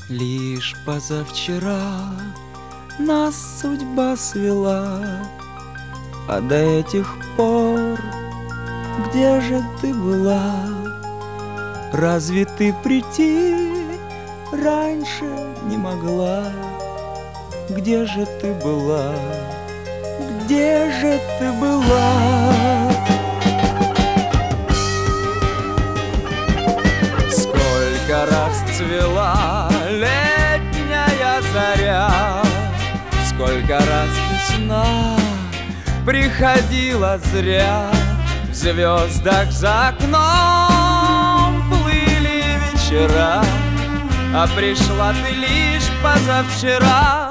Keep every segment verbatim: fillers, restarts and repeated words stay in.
Лишь позавчера нас судьба свела, а до этих пор где же ты была? Разве ты прийти раньше не могла? Где же ты была? Где же ты была? Сколько раз цвела летняя заря, сколько раз весна приходила зря. В звездах за окном плыли вечера, а пришла ты лишь позавчера.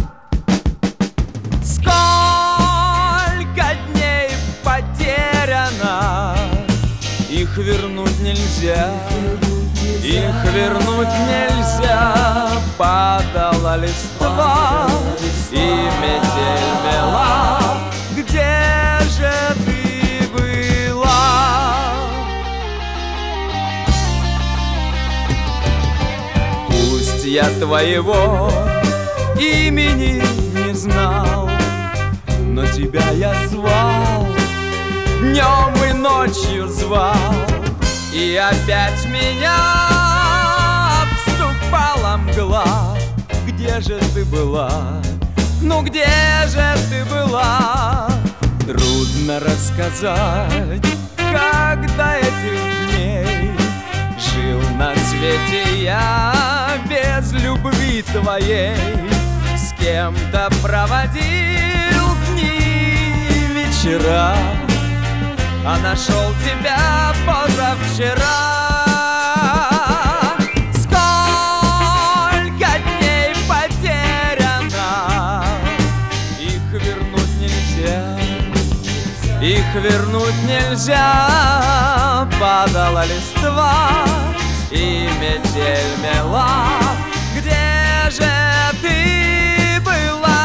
Сколько дней потеряно, их вернуть нельзя, их вернуть нельзя. Падала листва и метель мела. Где же ты была? Пусть я твоего имени не знал, но тебя я звал, днем и ночью звал. И опять меня обступала мгла. Где же ты была? Ну где же ты была? Трудно рассказать, как до этих дней жил на свете я без любви твоей. С кем-то проводил дни, вечера, а нашел тебя позавчера. Сколько дней потеряно, их вернуть нельзя, их вернуть нельзя. Падала листва и метель мела. Где же ты была?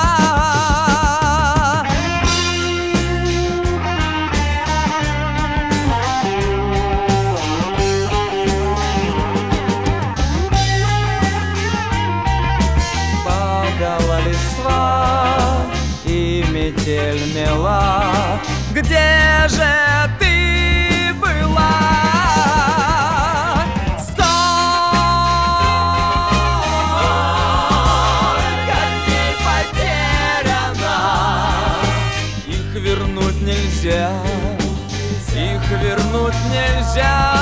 Падала листва и метель мела. Где же ты была? Сколько дней потеряно, их вернуть нельзя, их вернуть нельзя.